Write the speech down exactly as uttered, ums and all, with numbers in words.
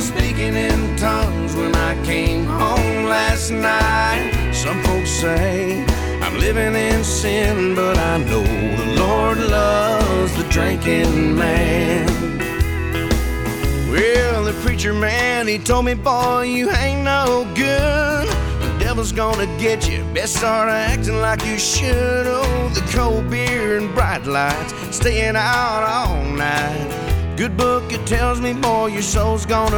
was speaking in tongues when I came home last night. Some folks say I'm living in sin, but I know the Lord loves the drinking man. Well, the preacher man, he told me, boy, you ain't no good. The devil's gonna get you. Best start acting like you should. Oh, the cold beer and bright lights, staying out all night. Good book, it tells me, boy, your soul's gonna